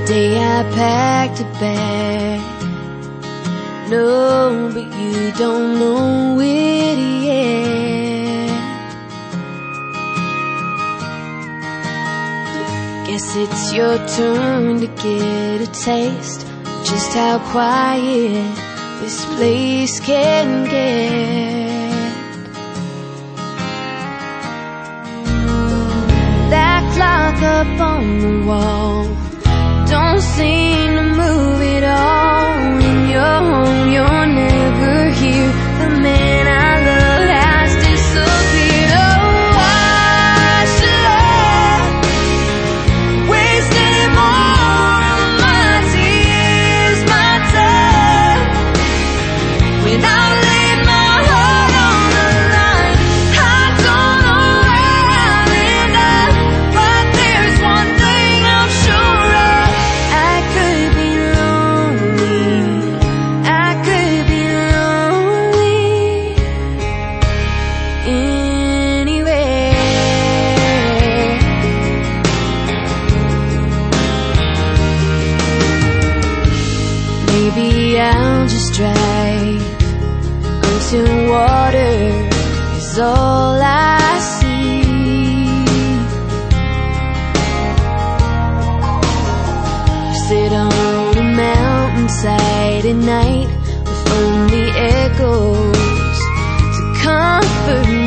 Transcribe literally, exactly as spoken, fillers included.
day I packed a bag. No, but you don't know it yet. Guess it's your turn to get a taste of just how quiet this place can get. That clock up on the wall don't seem to move at all. When you're home, you're never here. The man I love has disappeared. Oh, I should have wasted any more of my tears, my time, when I laid my heart on the line. I don't know where I'll end up, but there's one thing I'm sure of. I could be lonely, I could be lonely anywhere. Maybe I'll just drive until water is all I see. Sit on a mountainside at night with only echoes to comfort me.